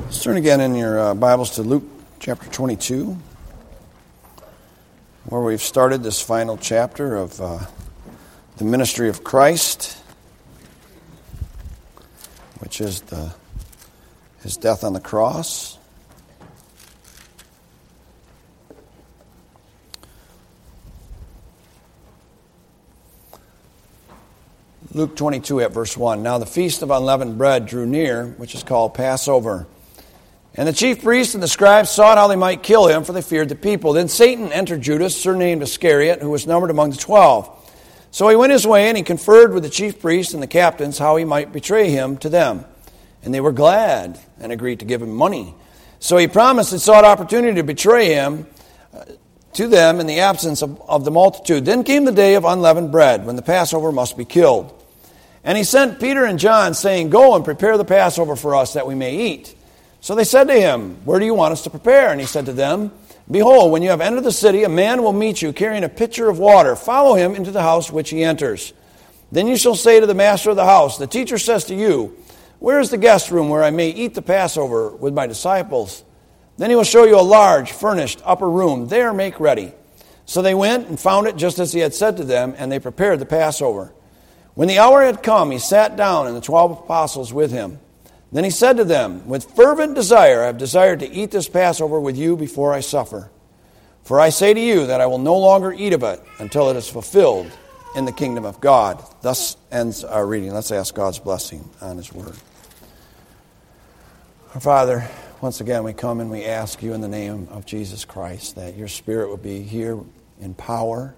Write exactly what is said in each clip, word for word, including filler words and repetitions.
Let's turn again in your uh, Bibles to Luke chapter twenty-two, where we've started this final chapter of uh, the ministry of Christ, which is the his death on the cross. Luke twenty-two at verse one. Now the feast of unleavened bread drew near, which is called Passover. And the chief priests and the scribes sought how they might kill him, for they feared the people. Then Satan entered Judas, surnamed Iscariot, who was numbered among the twelve. So he went his way, and he conferred with the chief priests and the captains how he might betray him to them. And they were glad and agreed to give him money. So he promised and sought opportunity to betray him to them in the absence of, of the multitude. Then came the day of unleavened bread, when the Passover must be killed. And he sent Peter and John, saying, Go and prepare the Passover for us, that we may eat. So they said to him, Where do you want us to prepare? And he said to them, Behold, when you have entered the city, a man will meet you, carrying a pitcher of water. Follow him into the house which he enters. Then you shall say to the master of the house, The teacher says to you, Where is the guest room where I may eat the Passover with my disciples? Then he will show you a large, furnished upper room. There make ready. So they went and found it just as he had said to them, and they prepared the Passover. When the hour had come, he sat down, and the twelve apostles with him. Then he said to them, With fervent desire I have desired to eat this Passover with you before I suffer. For I say to you that I will no longer eat of it until it is fulfilled in the kingdom of God. Thus ends our reading. Let's ask God's blessing on his word. Our Father, once again we come and we ask you in the name of Jesus Christ that your Spirit would be here in power,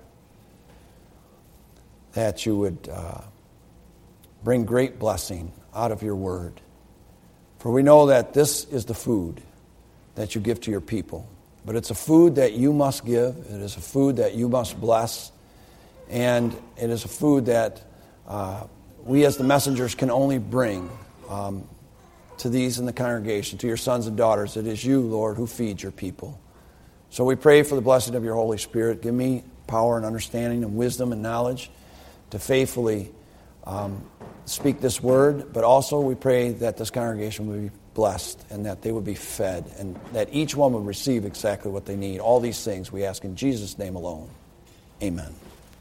that you would uh, bring great blessing out of your word. For we know that this is the food that you give to your people. But it's a food that you must give. It is a food that you must bless. And it is a food that uh, we as the messengers can only bring um, to these in the congregation, to your sons and daughters. It is you, Lord, who feeds your people. So we pray for the blessing of your Holy Spirit. Give me power and understanding and wisdom and knowledge to faithfully um, speak this word, but also we pray that this congregation would be blessed and that they would be fed and that each one would receive exactly what they need. All these things we ask in Jesus' name alone. Amen.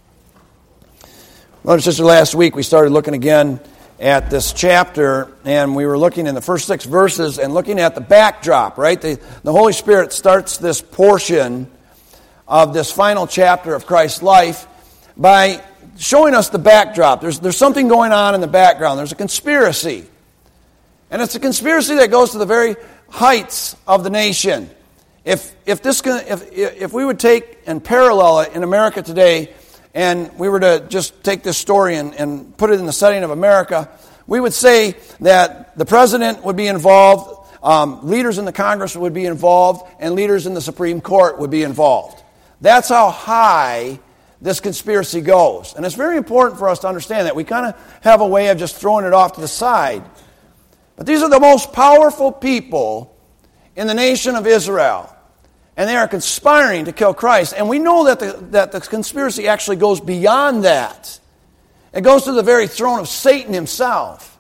Brother and sister, last week we started looking again at this chapter, and we were looking in the first six verses and looking at the backdrop, right? The, the Holy Spirit starts this portion of this final chapter of Christ's life by showing us the backdrop. There's, there's something going on in the background. There's a conspiracy. And it's a conspiracy that goes to the very heights of the nation. If if this if if we would take and parallel it in America today, and we were to just take this story and, and put it in the setting of America, we would say that the president would be involved, um, leaders in the Congress would be involved, and leaders in the Supreme Court would be involved. That's how high this conspiracy goes. And it's very important for us to understand that. We kind of have a way of just throwing it off to the side. But these are the most powerful people in the nation of Israel. And they are conspiring to kill Christ. And we know that the, that the conspiracy actually goes beyond that. It goes to the very throne of Satan himself.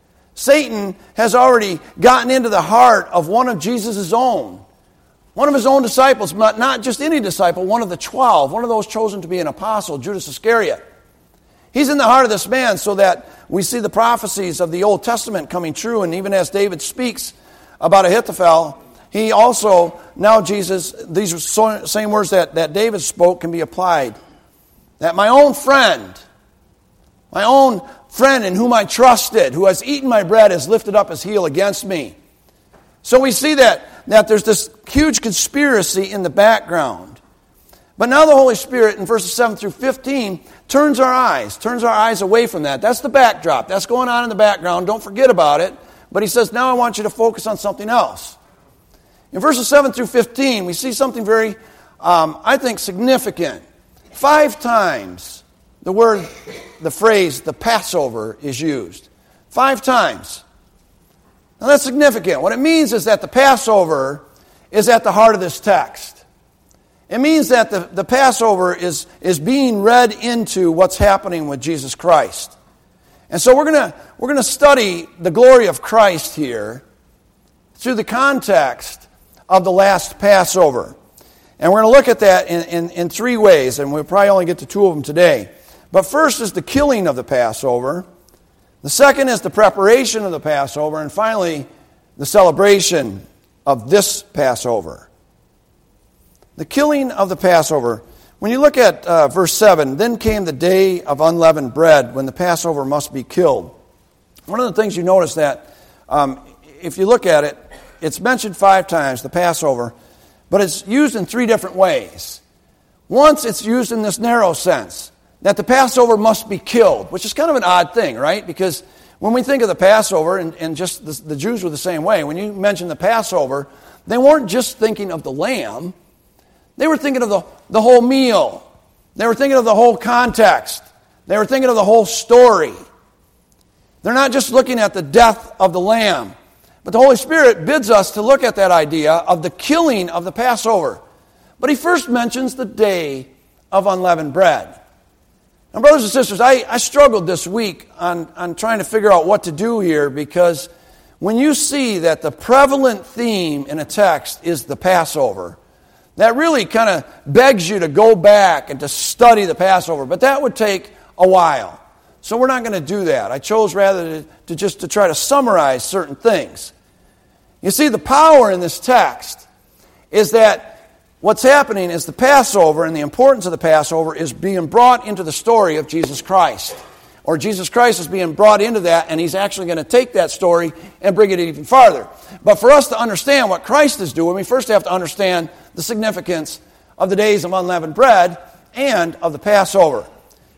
Satan has already gotten into the heart of one of Jesus' own. One of his own disciples, but not just any disciple, one of the twelve, one of those chosen to be an apostle, Judas Iscariot. He's in the heart of this man so that we see the prophecies of the Old Testament coming true. And even as David speaks about Ahithophel, he also, now Jesus, these same words that, that David spoke can be applied. That my own friend, my own friend in whom I trusted, who has eaten my bread, has lifted up his heel against me. So we see that, that there's this huge conspiracy in the background. But now the Holy Spirit in verses seven through fifteen turns our eyes, turns our eyes away from that. That's the backdrop. That's going on in the background. Don't forget about it. But he says, now I want you to focus on something else. In verses seven through fifteen, we see something very, um, I think, significant. Five times the word, the phrase, the Passover is used. Five times. Now that's significant. What it means is that the Passover is at the heart of this text. It means that the, the Passover is, is being read into what's happening with Jesus Christ. And so we're going to we're going to study the glory of Christ here through the context of the last Passover. And we're going to look at that in, in, in three ways, and we'll probably only get to two of them today. But first is the killing of the Passover. The second is the preparation of the Passover. And finally, the celebration of this Passover. The killing of the Passover. When you look at uh, verse seven, then came the day of unleavened bread when the Passover must be killed. One of the things you notice that, um, if you look at it, it's mentioned five times, the Passover, but it's used in three different ways. Once it's used in this narrow sense, that the Passover must be killed, which is kind of an odd thing, right? Because when we think of the Passover, and, and just the, the Jews were the same way, when you mention the Passover, they weren't just thinking of the lamb, they were thinking of the, the whole meal. They were thinking of the whole context. They were thinking of the whole story. They're not just looking at the death of the lamb. But the Holy Spirit bids us to look at that idea of the killing of the Passover. But he first mentions the day of unleavened bread. Now, brothers and sisters, I, I struggled this week on, on trying to figure out what to do here, because when you see that the prevalent theme in a text is the Passover, that really kind of begs you to go back and to study the Passover. But that would take a while. So we're not going to do that. I chose rather to, to just to try to summarize certain things. You see, the power in this text is that what's happening is the Passover, and the importance of the Passover is being brought into the story of Jesus Christ. Or Jesus Christ is being brought into that, and he's actually going to take that story and bring it even farther. But for us to understand what Christ is doing, we first have to understand the significance of the days of unleavened bread and of the Passover.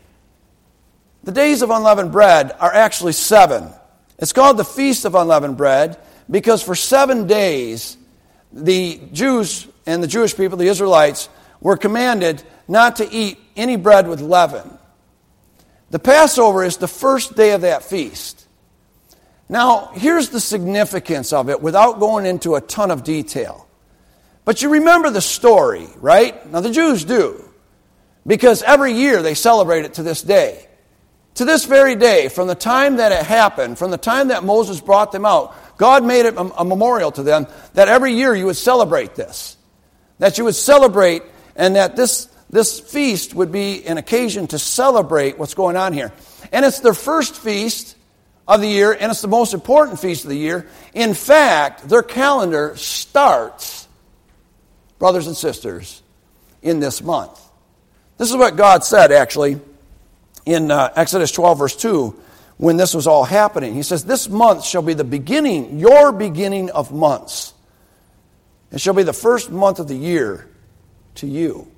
The days of unleavened bread are actually seven. It's called the Feast of Unleavened Bread because for seven days the Jews and the Jewish people, the Israelites, were commanded not to eat any bread with leaven. The Passover is the first day of that feast. Now, here's the significance of it without going into a ton of detail. But you remember the story, right? Now, the Jews do, because every year they celebrate it to this day. To this very day, from the time that it happened, from the time that Moses brought them out, God made it a, a memorial to them that every year you would celebrate this. That you would celebrate, and that this, this feast would be an occasion to celebrate what's going on here. And it's their first feast of the year, and it's the most important feast of the year. In fact, their calendar starts, brothers and sisters, in this month. This is what God said, actually, in uh, Exodus twelve, verse two, when this was all happening. He says, this month shall be the beginning, your beginning of months. It shall be the first month of the year to you.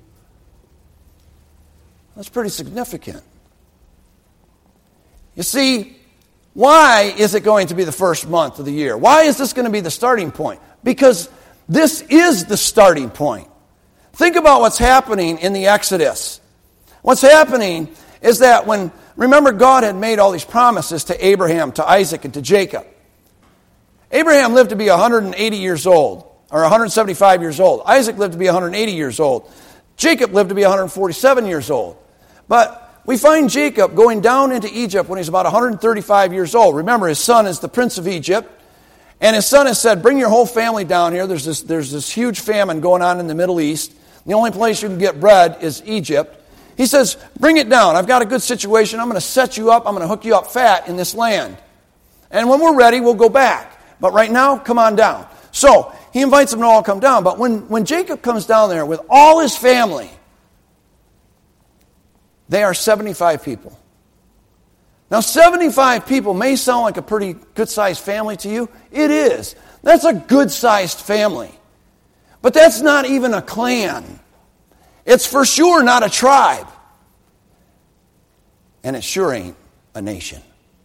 That's pretty significant. You see, why is it going to be the first month of the year? Why is this going to be the starting point? Because this is the starting point. Think about what's happening in the Exodus. What's happening is that when, remember, God had made all these promises to Abraham, to Isaac, and to Jacob. Abraham lived to be one hundred eighty years old, or one hundred seventy-five years old. Isaac lived to be one hundred eighty years old. Jacob lived to be one hundred forty-seven years old. But we find Jacob going down into Egypt when he's about one hundred thirty-five years old. Remember, his son is the prince of Egypt. And his son has said, bring your whole family down here. There's this, there's this huge famine going on in the Middle East. The only place you can get bread is Egypt. He says, bring it down. I've got a good situation. I'm going to set you up. I'm going to hook you up fat in this land. And when we're ready, we'll go back. But right now, come on down. So he invites them to all come down. But when, when Jacob comes down there with all his family, they are seventy-five people. Now, seventy-five people may sound like a pretty good-sized family to you. It is. That's a good-sized family. But that's not even a clan. It's for sure not a tribe. And it sure ain't a nation.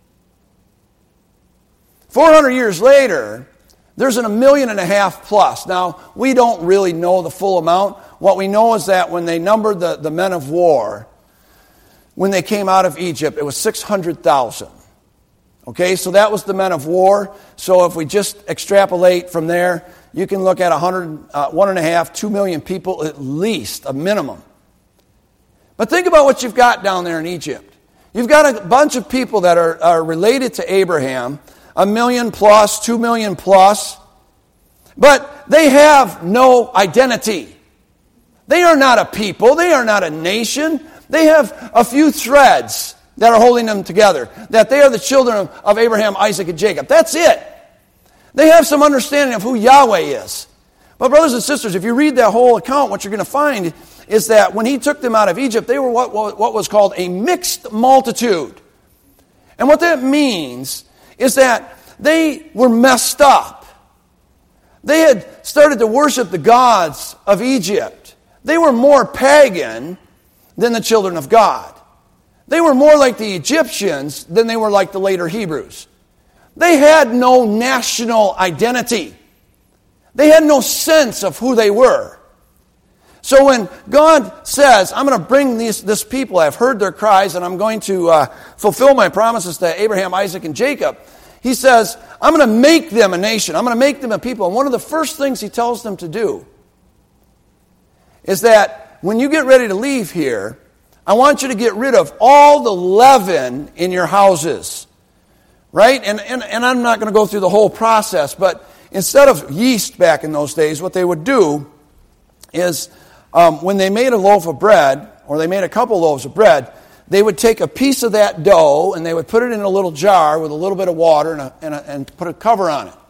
four hundred years later, there's an a million and a half plus. Now, we don't really know the full amount. What we know is that when they numbered the, the men of war, when they came out of Egypt, it was six hundred thousand. Okay, so that was the men of war. So if we just extrapolate from there, you can look at one hundred, uh, one and a half, two million people at least, a minimum. But think about what you've got down there in Egypt. You've got a bunch of people that are, are related to Abraham, a million plus, two million plus. But they have no identity. They are not a people. They are not a nation. They have a few threads that are holding them together. That they are the children of, of Abraham, Isaac, and Jacob. That's it. They have some understanding of who Yahweh is. But brothers and sisters, if you read that whole account, what you're going to find is that when he took them out of Egypt, they were what, what, what was called a mixed multitude. And what that means is that they were messed up. They had started to worship the gods of Egypt. They were more pagan than the children of God. They were more like the Egyptians than they were like the later Hebrews. They had no national identity. They had no sense of who they were. So when God says, I'm going to bring these, this people, I've heard their cries, and I'm going to uh, fulfill my promises to Abraham, Isaac, and Jacob, he says, I'm going to make them a nation. I'm going to make them a people. And one of the first things he tells them to do is that when you get ready to leave here, I want you to get rid of all the leaven in your houses. Right? And, and, and I'm not going to go through the whole process, but instead of yeast back in those days, what they would do is um, when they made a loaf of bread, or they made a couple loaves of bread, they would take a piece of that dough and they would put it in a little jar with a little bit of water and, a, and, a, and put a cover on it.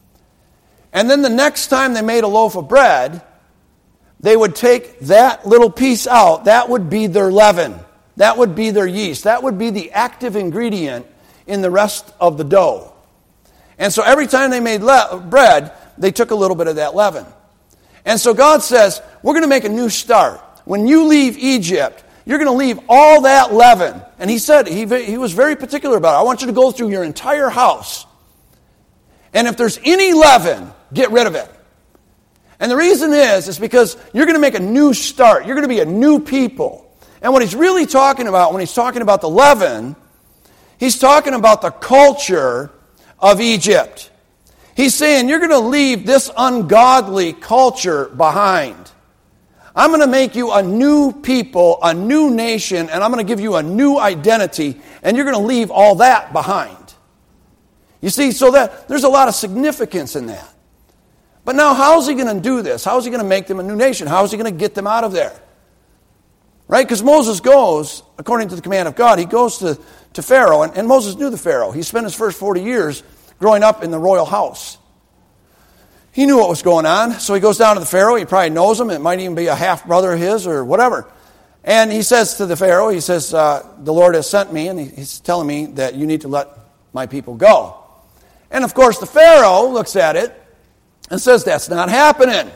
And then the next time they made a loaf of bread, they would take that little piece out. That would be their leaven. That would be their yeast. That would be the active ingredient in the rest of the dough. And so every time they made le- bread, they took a little bit of that leaven. And so God says, we're going to make a new start. When you leave Egypt, you're going to leave all that leaven. And he said, he, he was very particular about it. I want you to go through your entire house. And if there's any leaven, get rid of it. And the reason is, is because you're going to make a new start. You're going to be a new people. And what he's really talking about when he's talking about the leaven, he's talking about the culture of Egypt. He's saying you're going to leave this ungodly culture behind. I'm going to make you a new people, a new nation, and I'm going to give you a new identity, and you're going to leave all that behind. You see, so that there's a lot of significance in that. But now, how is he going to do this? How is he going to make them a new nation? How is he going to get them out of there? Right? Because Moses goes, according to the command of God, he goes to, to Pharaoh, and, and Moses knew the Pharaoh. He spent his first forty years growing up in the royal house. He knew what was going on, so he goes down to the Pharaoh. He probably knows him. It might even be a half-brother of his or whatever. And he says to the Pharaoh, he says, uh, the Lord has sent me, and he, he's telling me that you need to let my people go. And of course, the Pharaoh looks at it and says, that's not happening.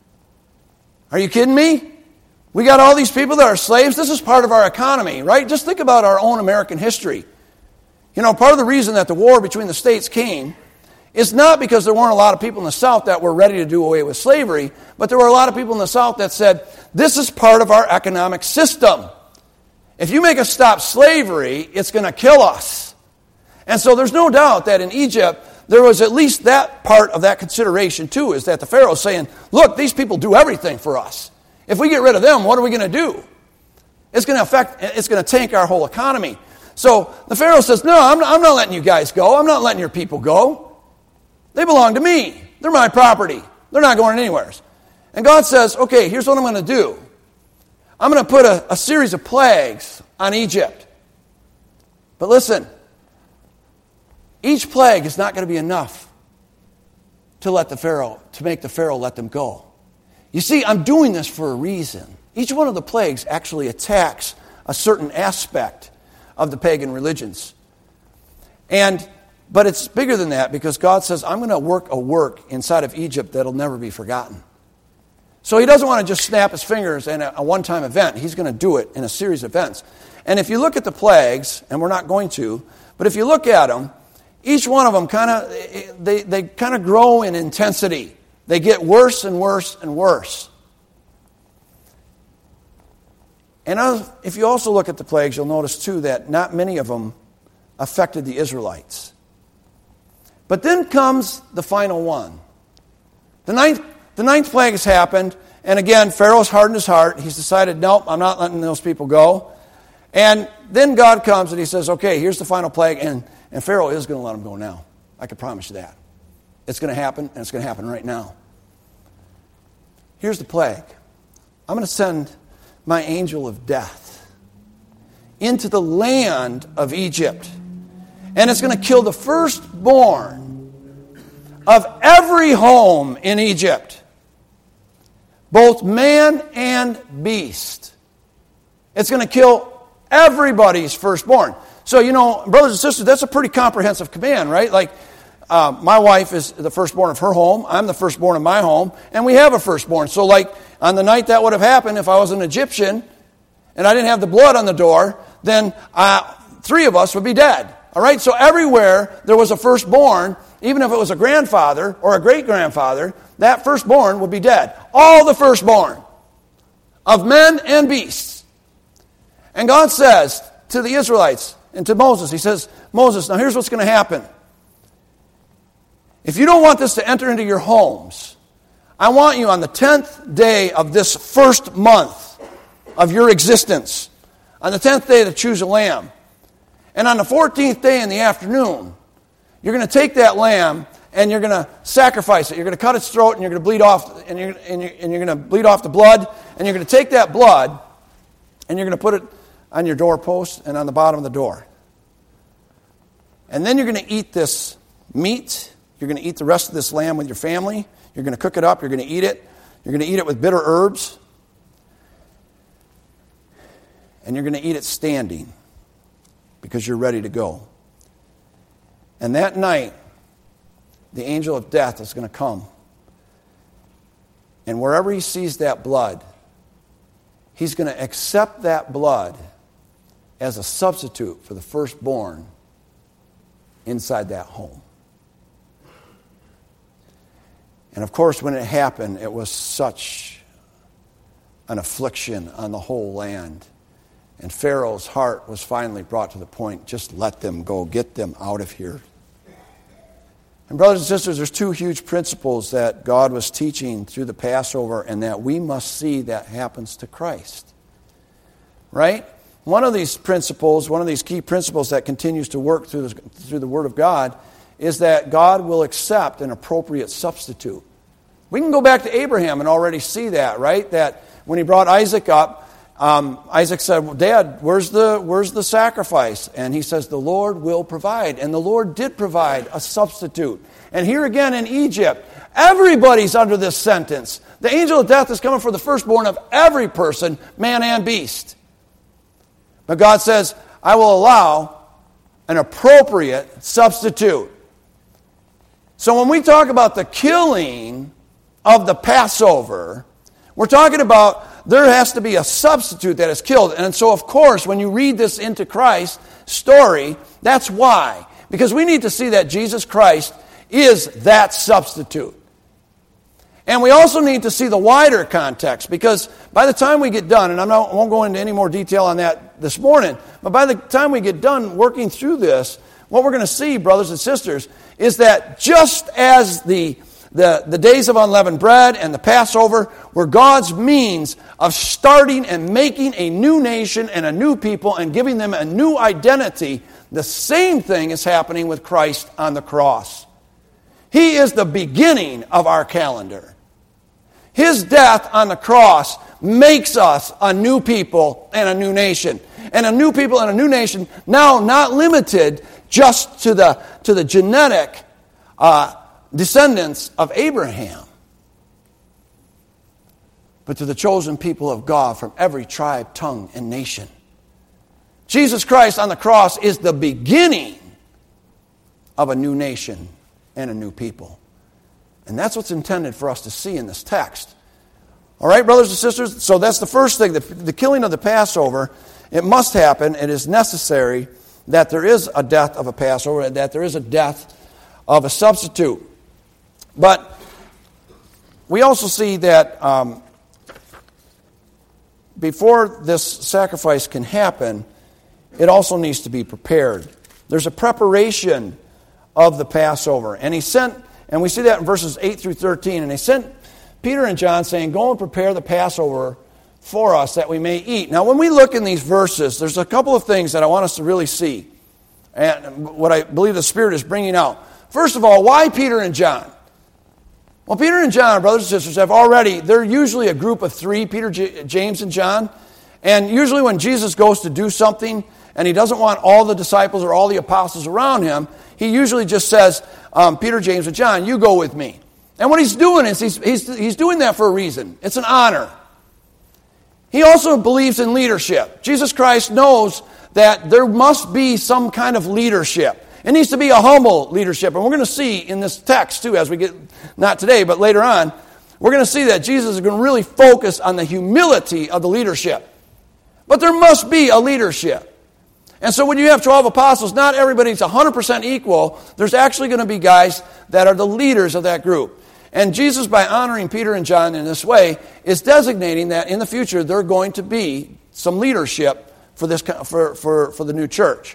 Are you kidding me? We got all these people that are slaves. This is part of our economy, right? Just think about our own American history. You know, part of the reason that the war between the states came is not because there weren't a lot of people in the South that were ready to do away with slavery, but there were a lot of people in the South that said, this is part of our economic system. If you make us stop slavery, it's going to kill us. And so there's no doubt that in Egypt, there was at least that part of that consideration too, is that the Pharaoh's saying, look, these people do everything for us. If we get rid of them, what are we going to do? It's going to affect, it's going to tank our whole economy. So the Pharaoh says, no, I'm not, I'm not letting you guys go. I'm not letting your people go. They belong to me. They're my property. They're not going anywhere. And God says, okay, here's what I'm going to do. I'm going to put a, a series of plagues on Egypt. But listen, each plague is not going to be enough to let the Pharaoh, to make the Pharaoh let them go. You see, I'm doing this for a reason. Each one of the plagues actually attacks a certain aspect of the pagan religions. And But it's bigger than that, because God says, I'm going to work a work inside of Egypt that'll never be forgotten. So he doesn't want to just snap his fingers in a, a one-time event. He's going to do it in a series of events. And if you look at the plagues, and we're not going to, but if you look at them, each one of them kind of, they, they kind of grow in intensity. They get worse and worse and worse. And if you also look at the plagues, you'll notice too that not many of them affected the Israelites. But then comes the final one. The ninth, the ninth plague has happened, and again, Pharaoh's hardened his heart. He's decided, nope, I'm not letting those people go. And then God comes and he says, okay, here's the final plague, and, and Pharaoh is going to let them go now. I can promise you that. It's going to happen, and it's going to happen right now. Here's the plague. I'm going to send my angel of death into the land of Egypt. And it's going to kill the firstborn of every home in Egypt, both man and beast. It's going to kill everybody's firstborn. So, you know, brothers and sisters, that's a pretty comprehensive command, right? Like, uh, my wife is the firstborn of her home. I'm the firstborn of my home. And we have a firstborn. So, like, on the night that would have happened, if I was an Egyptian and I didn't have the blood on the door, then uh, three of us would be dead. All right? So everywhere there was a firstborn, even if it was a grandfather or a great-grandfather, that firstborn would be dead. All the firstborn of men and beasts. And God says to the Israelites and to Moses, he says, Moses, now here's what's going to happen. If you don't want this to enter into your homes, I want you on the tenth day of this first month of your existence, on the tenth day to choose a lamb. And on the fourteenth day in the afternoon, you're going to take that lamb and you're going to sacrifice it. You're going to cut its throat and you're going to bleed off, and you're, and you're, and you're going to bleed off the blood, and you're going to take that blood and you're going to put it on your doorpost and on the bottom of the door. And then you're going to eat this meat. You're going to eat the rest of this lamb with your family. You're going to cook it up. You're going to eat it. You're going to eat it with bitter herbs. And you're going to eat it standing because you're ready to go. And that night, the angel of death is going to come. And wherever he sees that blood, he's going to accept that blood as a substitute for the firstborn inside that home. And of course, when it happened, it was such an affliction on the whole land. And Pharaoh's heart was finally brought to the point, just let them go, get them out of here. And brothers and sisters, there's two huge principles that God was teaching through the Passover and that we must see that happens to Christ. Right? One of these principles, one of these key principles that continues to work through the, through the Word of God is that God will accept an appropriate substitute. We can go back to Abraham and already see that, right? That when he brought Isaac up, um, Isaac said, well, Dad, where's the, where's the sacrifice? And he says, the Lord will provide. And the Lord did provide a substitute. And here again in Egypt, everybody's under this sentence. The angel of death is coming for the firstborn of every person, man and beast. But God says, I will allow an appropriate substitute. So when we talk about the killing of the Passover, we're talking about there has to be a substitute that is killed. And so, of course, when you read this into Christ's story, that's why. Because we need to see that Jesus Christ is that substitute. And we also need to see the wider context, because by the time we get done, and I'm not, I won't go into any more detail on that this morning, but by the time we get done working through this, what we're going to see, brothers and sisters, is that just as the, the, the days of unleavened bread and the Passover were God's means of starting and making a new nation and a new people and giving them a new identity, the same thing is happening with Christ on the cross. He is the beginning of our calendar. His death on the cross makes us a new people and a new nation. And a new people and a new nation now not limited just to the, to the genetic uh, descendants of Abraham, but to the chosen people of God from every tribe, tongue, and nation. Jesus Christ on the cross is the beginning of a new nation and a new people. And that's what's intended for us to see in this text. All right, brothers and sisters? So that's the first thing. The, the killing of the Passover, it must happen. It is necessary that there is a death of a Passover and that there is a death of a substitute. But we also see that um, before this sacrifice can happen, it also needs to be prepared. There's a preparation of the Passover. And he sent, and we see that in verses eight through thirteen, and he sent Peter and John saying, go and prepare the Passover for us that we may eat. Now when we look in these verses, there's a couple of things that I want us to really see. And what I believe the Spirit is bringing out. First of all, why Peter and John? Well, Peter and John, brothers and sisters, have already, they're usually a group of three, Peter, J- James, and John. And usually when Jesus goes to do something and he doesn't want all the disciples or all the apostles around him, he usually just says, um, Peter, James, and John, you go with me. And what he's doing is he's, he's, he's doing that for a reason. It's an honor. He also believes in leadership. Jesus Christ knows that there must be some kind of leadership. It needs to be a humble leadership. And we're going to see in this text, too, as we get, not today, but later on, we're going to see that Jesus is going to really focus on the humility of the leadership. But there must be a leadership. And so when you have twelve apostles, not everybody's one hundred percent equal. There's actually going to be guys that are the leaders of that group. And Jesus, by honoring Peter and John in this way, is designating that in the future there are going to be some leadership for this for, for, for the new church.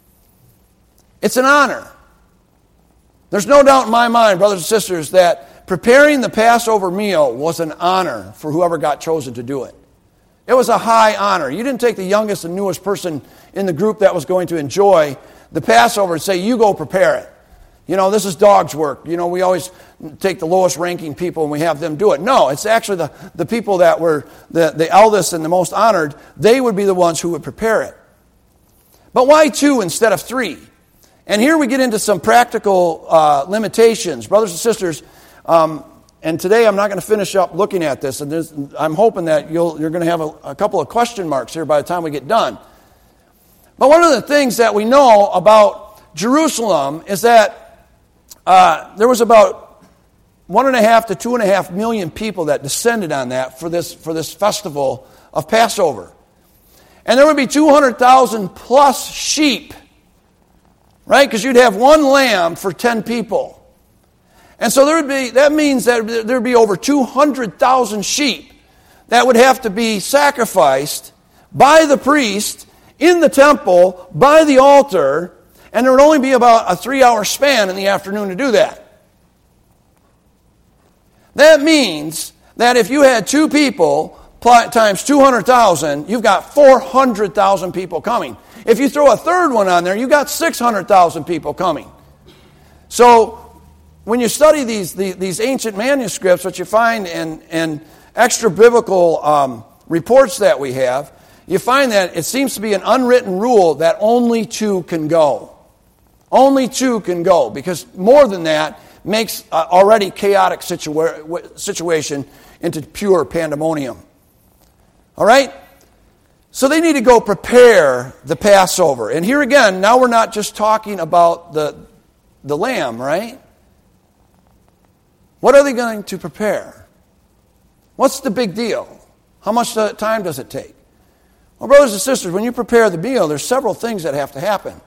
It's an honor. There's no doubt in my mind, brothers and sisters, that preparing the Passover meal was an honor for whoever got chosen to do it. It was a high honor. You didn't take the youngest and newest person in the group that was going to enjoy the Passover and say, you go prepare it. You know, this is dog's work. You know, we always take the lowest ranking people and we have them do it. No, it's actually the, the people that were the, the eldest and the most honored. They would be the ones who would prepare it. But why two instead of three? And here we get into some practical uh, limitations. Brothers and sisters, um, and today I'm not going to finish up looking at this. And I'm hoping that you'll, you're going to have a, a couple of question marks here by the time we get done. But one of the things that we know about Jerusalem is that uh, there was about one and a half to two and a half million people that descended on that for this, for this festival of Passover. And there would be two hundred thousand plus sheep. Right? Because you'd have one lamb for ten people. And so there would be, that means that there would be over two hundred thousand sheep that would have to be sacrificed by the priest in the temple, by the altar, and there would only be about a three-hour span in the afternoon to do that. That means that if you had two people times two hundred thousand, you've got four hundred thousand people coming. If you throw a third one on there, you've got six hundred thousand people coming. So when you study these, these, these ancient manuscripts, what you find in, in extra biblical um, reports that we have, you find that it seems to be an unwritten rule that only two can go. Only two can go, because more than that makes an already chaotic situa- situation into pure pandemonium. All right? So they need to go prepare the Passover. And here again, now we're not just talking about the, the lamb, right? What are they going to prepare? What's the big deal? How much time does it take? Well, brothers and sisters, when you prepare the meal, there's several things that have to happen.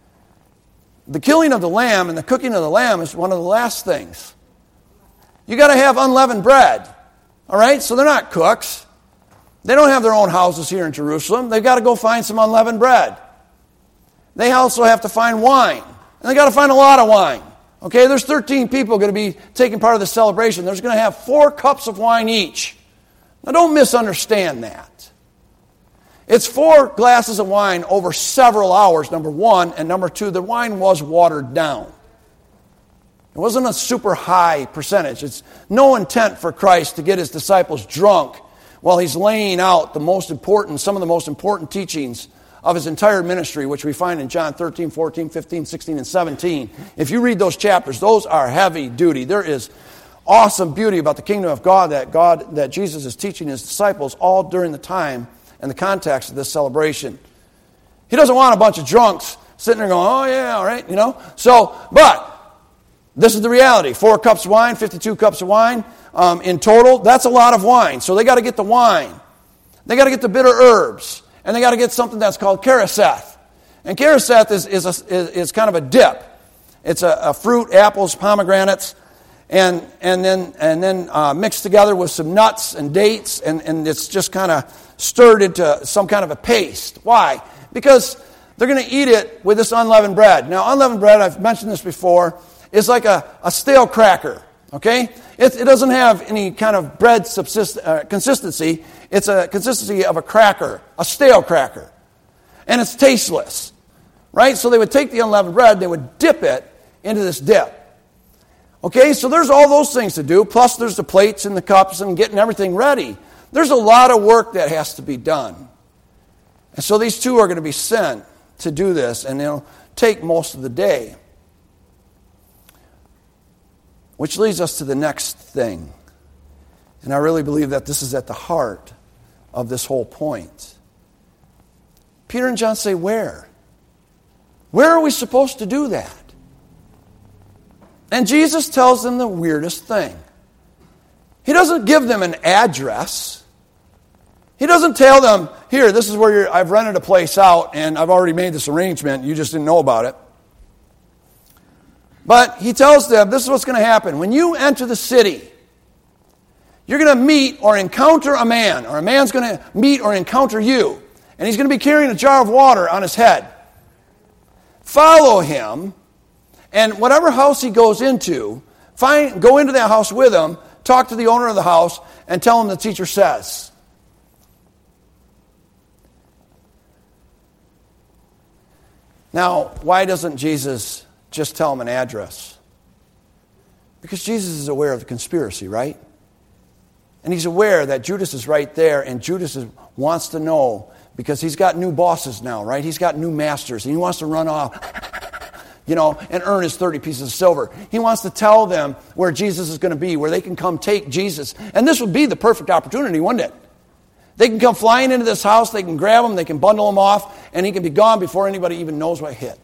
The killing of the lamb and the cooking of the lamb is one of the last things. You got to have unleavened bread. All right? So they're not cooks. They don't have their own houses here in Jerusalem. They've got to go find some unleavened bread. They also have to find wine. And they've got to find a lot of wine. Okay, there's thirteen people going to be taking part of the celebration. There's going to have four cups of wine each. Now don't misunderstand that. It's four glasses of wine over several hours, number one. And number two, the wine was watered down. It wasn't a super high percentage. It's no intent for Christ to get his disciples drunk while he's laying out the most important, some of the most important teachings of his entire ministry, which we find in John thirteen, fourteen, fifteen, sixteen, and seventeen. If you read those chapters, those are heavy duty. There is awesome beauty about the kingdom of God that God, that Jesus is teaching his disciples all during the time and the context of this celebration. He doesn't want a bunch of drunks sitting there going, oh yeah, all right, you know. So, but this is the reality. Four cups of wine, fifty-two cups of wine um, in total. That's a lot of wine. So they got to get the wine. They got to get the bitter herbs. And they got to get something that's called chariseth. And chariseth is, is, a, is, is kind of a dip. It's a, a fruit, apples, pomegranates, and and then and then uh, mixed together with some nuts and dates, and, and it's just kind of stirred into some kind of a paste. Why? Because they're going to eat it with this unleavened bread. Now, unleavened bread, I've mentioned this before, is like a, a stale cracker. Okay? It, it doesn't have any kind of bread subsist, uh, consistency. It's a consistency of a cracker, a stale cracker. And it's tasteless. Right? So they would take the unleavened bread, they would dip it into this dip. Okay, so there's all those things to do, plus there's the plates and the cups and getting everything ready. There's a lot of work that has to be done. And so these two are going to be sent to do this, and they'll take most of the day. Which leads us to the next thing. And I really believe that this is at the heart of this whole point. Peter and John say, where? Where are we supposed to do that? And Jesus tells them the weirdest thing. He doesn't give them an address. He doesn't tell them, here, this is where you're, I've rented a place out and I've already made this arrangement. You just didn't know about it. But he tells them, this is what's going to happen. When you enter the city, you're going to meet or encounter a man, or a man's going to meet or encounter you. And he's going to be carrying a jar of water on his head. Follow him, and whatever house he goes into, find, go into that house with him, talk to the owner of the house, and tell him the teacher says. Now, why doesn't Jesus just tell him an address? Because Jesus is aware of the conspiracy, right? And he's aware that Judas is right there, and Judas is, wants to know, because he's got new bosses now, right? He's got new masters, and he wants to run off, you know, and earn his thirty pieces of silver. He wants to tell them where Jesus is going to be, where they can come take Jesus. And this would be the perfect opportunity, wouldn't it? They can come flying into this house, they can grab him, they can bundle him off, and he can be gone before anybody even knows what hit.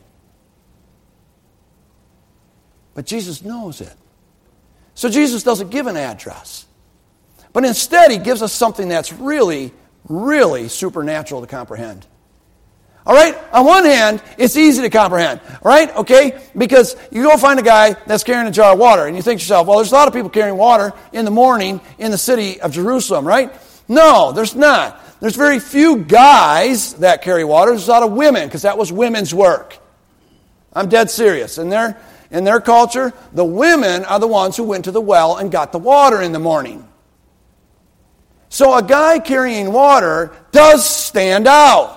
But Jesus knows it. So Jesus doesn't give an address. But instead, he gives us something that's really, really supernatural to comprehend. All right? On one hand, it's easy to comprehend. All right? Okay? Because you go find a guy that's carrying a jar of water, and you think to yourself, well, there's a lot of people carrying water in the morning in the city of Jerusalem, right? No, there's not. There's very few guys that carry water. There's a lot of women, because that was women's work. I'm dead serious. In their, in their culture, the women are the ones who went to the well and got the water in the morning. So a guy carrying water does stand out.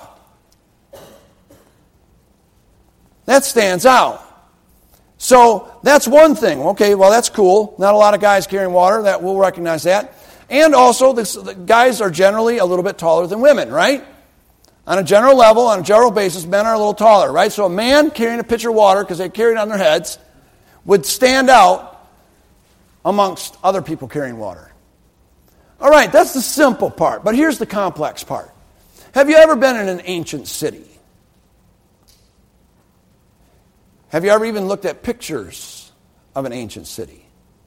That stands out. So that's one thing. Okay, well, that's cool. Not a lot of guys carrying water. That we'll recognize that. And also, this, the guys are generally a little bit taller than women, right? On a general level, on a general basis, men are a little taller, right? So a man carrying a pitcher of water, because they carry it on their heads, would stand out amongst other people carrying water. All right, that's the simple part. But here's the complex part. Have you ever been in an ancient city? Have you ever even looked at pictures of an ancient city?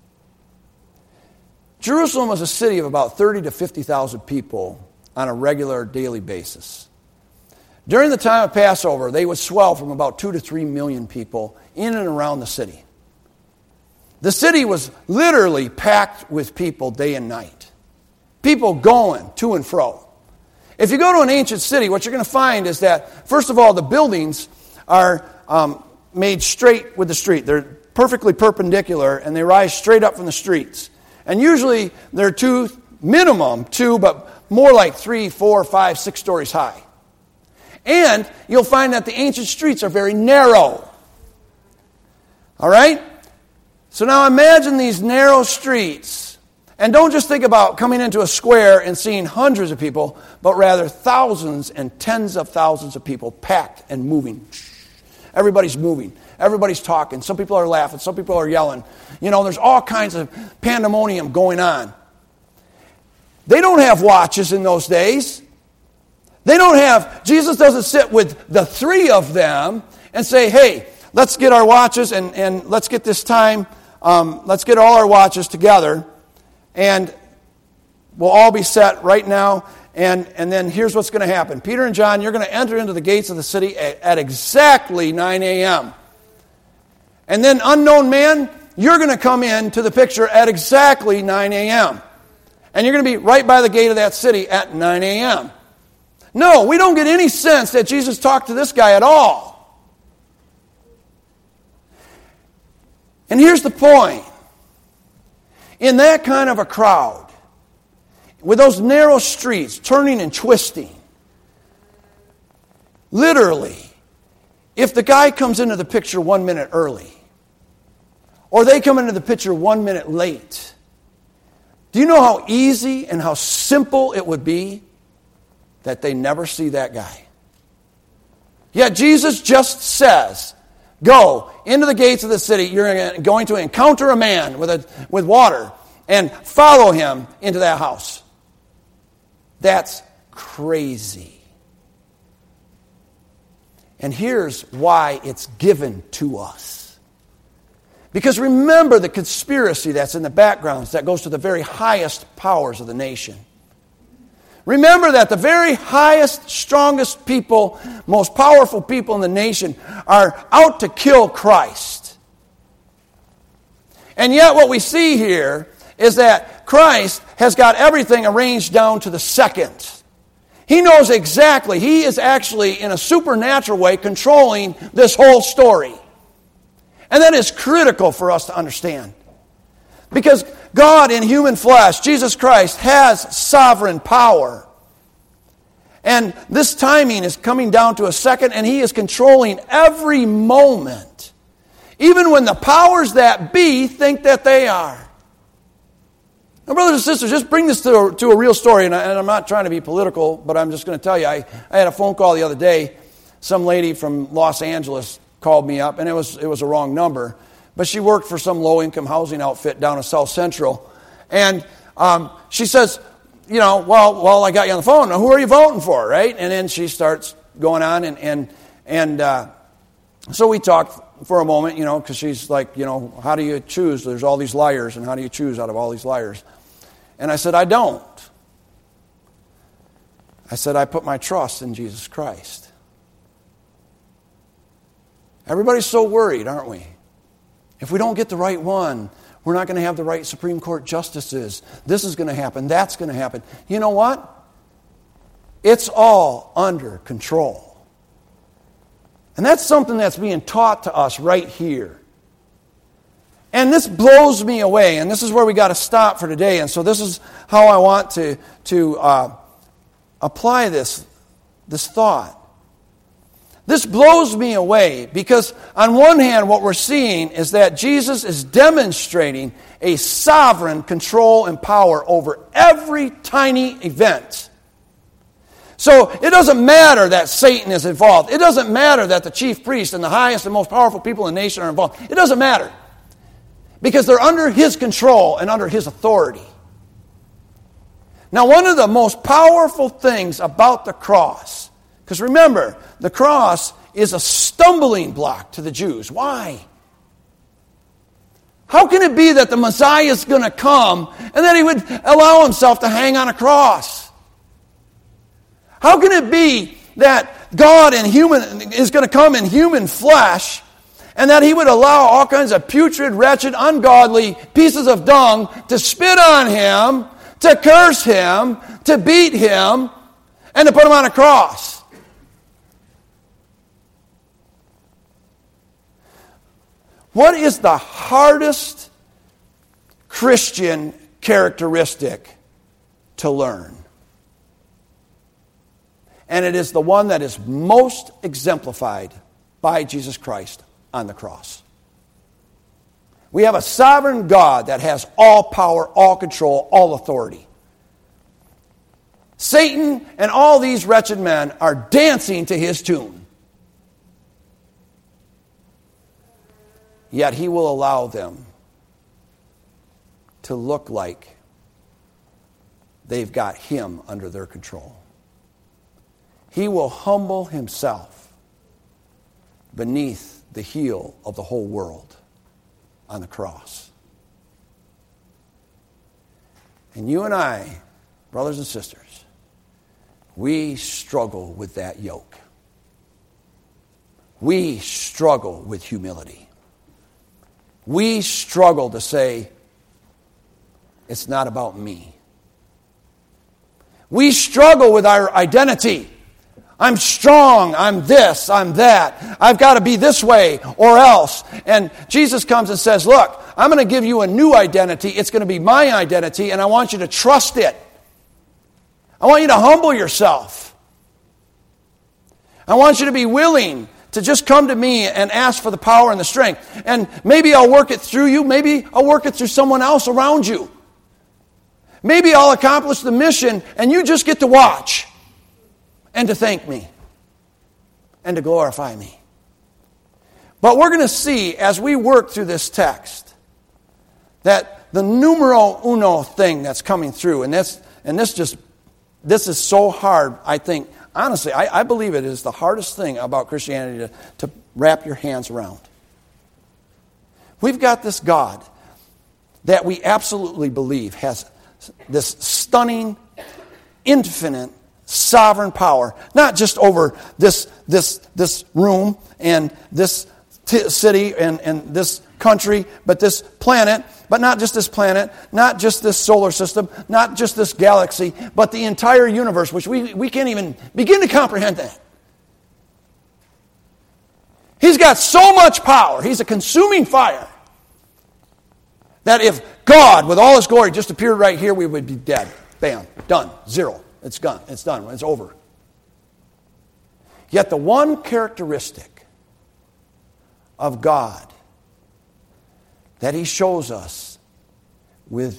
Jerusalem was a city of about thirty to fifty thousand people on a regular daily basis. During the time of Passover, they would swell from about two to three million people in and around the city. The city was literally packed with people day and night. People going to and fro. If you go to an ancient city, what you're going to find is that, first of all, the buildings are um, made straight with the street. They're perfectly perpendicular, and they rise straight up from the streets. And usually they're two, minimum two, but more like three, four, five, six stories high. And you'll find that the ancient streets are very narrow. All right? So now imagine these narrow streets. And don't just think about coming into a square and seeing hundreds of people, but rather thousands and tens of thousands of people packed and moving. Everybody's moving. Everybody's talking. Some people are laughing. Some people are yelling. You know, there's all kinds of pandemonium going on. They don't have watches in those days. They don't have, Jesus doesn't sit with the three of them and say, hey, let's get our watches and, and let's get this time, um, let's get all our watches together. And we'll all be set right now. And, and then here's what's going to happen. Peter and John, you're going to enter into the gates of the city at, at exactly nine a.m. And then unknown man, you're going to come into the picture at exactly nine a.m. And you're going to be right by the gate of that city at nine a.m. No, we don't get any sense that Jesus talked to this guy at all. And here's the point. In that kind of a crowd, with those narrow streets turning and twisting, literally, if the guy comes into the picture one minute early, or they come into the picture one minute late, do you know how easy and how simple it would be that they never see that guy? Yet Jesus just says, go into the gates of the city. You're going to encounter a man with a, with water and follow him into that house. That's crazy. And here's why it's given to us. Because remember the conspiracy that's in the backgrounds that goes to the very highest powers of the nation. Remember that the very highest, strongest people, most powerful people in the nation are out to kill Christ. And yet what we see here is that Christ has got everything arranged down to the second. He knows exactly. He is actually, in a supernatural way, controlling this whole story. And that is critical for us to understand. Because God in human flesh, Jesus Christ, has sovereign power. And this timing is coming down to a second, and He is controlling every moment. Even when the powers that be think that they are. Now, brothers and sisters, just bring this to a, to a real story, and, I, and I'm not trying to be political, but I'm just going to tell you, I, I had a phone call the other day. Some lady from Los Angeles called me up, and it was it was a wrong number, but she worked for some low-income housing outfit down in South Central, and um, she says, you know, well, well, I got you on the phone. Now, who are you voting for, right? And then she starts going on, and and and uh, so we talked for a moment, you know, because she's like, you know, how do you choose? There's all these liars, and how do you choose out of all these liars? And I said, I don't. I said, I put my trust in Jesus Christ. Everybody's so worried, aren't we? If we don't get the right one, we're not going to have the right Supreme Court justices. This is going to happen. That's going to happen. You know what? It's all under control. And that's something that's being taught to us right here. And this blows me away, and this is where we got to stop for today. And so this is how I want to, to uh, apply this, this thought. This blows me away because on one hand what we're seeing is that Jesus is demonstrating a sovereign control and power over every tiny event. So it doesn't matter that Satan is involved. It doesn't matter that the chief priest and the highest and most powerful people in the nation are involved. It doesn't matter. Because they're under His control and under His authority. Now, one of the most powerful things about the cross, because remember, the cross is a stumbling block to the Jews. Why? How can it be that the Messiah is going to come and that He would allow Himself to hang on a cross? How can it be that God in human is going to come in human flesh and that He would allow all kinds of putrid, wretched, ungodly pieces of dung to spit on Him, to curse Him, to beat Him, and to put Him on a cross? What is the hardest Christian characteristic to learn? And it is the one that is most exemplified by Jesus Christ on the cross. We have a sovereign God that has all power, all control, all authority. Satan and all these wretched men are dancing to his tune. Yet He will allow them to look like they've got Him under their control. He will humble Himself beneath the heel of the whole world on the cross. And you and I, brothers and sisters, we struggle with that yoke. We struggle with humility. We struggle to say, it's not about me. We struggle with our identity. I'm strong, I'm this, I'm that. I've got to be this way or else. And Jesus comes and says, look, I'm going to give you a new identity. It's going to be my identity, and I want you to trust it. I want you to humble yourself. I want you to be willing to just come to me and ask for the power and the strength. And maybe I'll work it through you. Maybe I'll work it through someone else around you. Maybe I'll accomplish the mission and you just get to watch and to thank me and to glorify me. But we're going to see as we work through this text that the numero uno thing that's coming through, and this, and this just, this is so hard, I think, honestly, I, I believe it is the hardest thing about Christianity to, to wrap your hands around. We've got this God that we absolutely believe has this stunning, infinite, sovereign power, not just over this this this room and this t- city and, and this country, but this planet, but not just this planet, not just this solar system, not just this galaxy, but the entire universe, which we, we can't even begin to comprehend that. He's got so much power. He's a consuming fire that if God, with all His glory, just appeared right here, we would be dead. Bam. Done. Zero. It's gone. It's done. It's over. Yet the one characteristic of God that He shows us with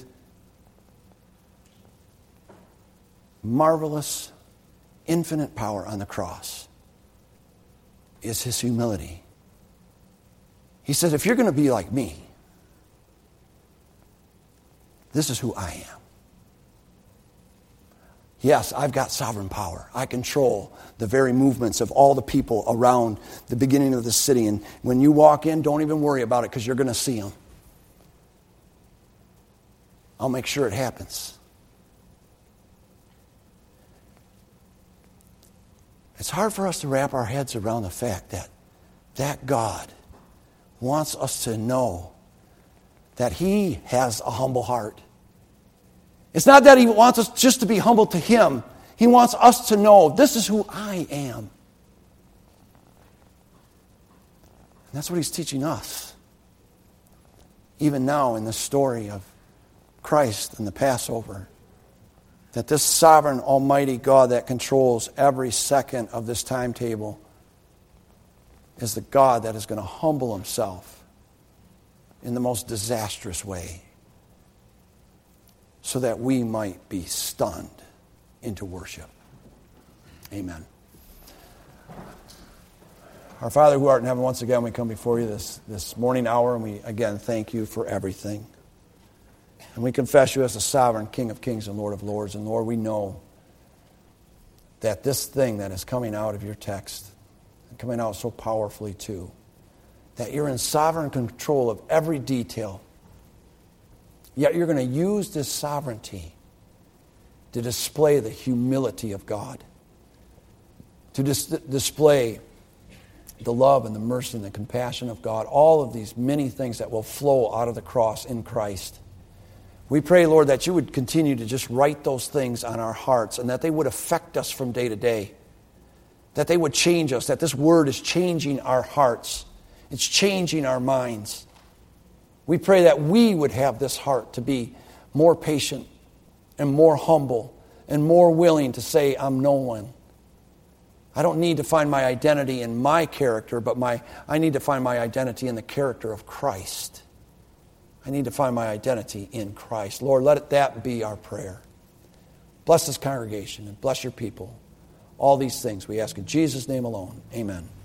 marvelous, infinite power on the cross is His humility. He said, if you're going to be like me, this is who I am. Yes, I've got sovereign power. I control the very movements of all the people around the beginning of the city. And when you walk in, don't even worry about it because you're going to see them. I'll make sure it happens. It's hard for us to wrap our heads around the fact that that God wants us to know that He has a humble heart. It's not that He wants us just to be humble to Him. He wants us to know, this is who I am. And that's what He's teaching us. Even now in the story of Christ and the Passover, that this sovereign, almighty God that controls every second of this timetable is the God that is going to humble Himself in the most disastrous way, so that we might be stunned into worship. Amen. Our Father who art in heaven, once again we come before you this, this morning hour, and we again thank you for everything. And we confess you as the sovereign King of kings and Lord of lords. And Lord, we know that this thing that is coming out of your text, and coming out so powerfully too, that you're in sovereign control of every detail. Yet you're going to use this sovereignty to display the humility of God, to dis- display the love and the mercy and the compassion of God, all of these many things that will flow out of the cross in Christ. We pray, Lord, that you would continue to just write those things on our hearts and that they would affect us from day to day, that they would change us, that this word is changing our hearts, it's changing our minds. We pray that we would have this heart to be more patient and more humble and more willing to say, I'm no one. I don't need to find my identity in my character, but my I need to find my identity in the character of Christ. I need to find my identity in Christ. Lord, let it, that be our prayer. Bless this congregation and bless your people. All these things we ask in Jesus' name alone. Amen.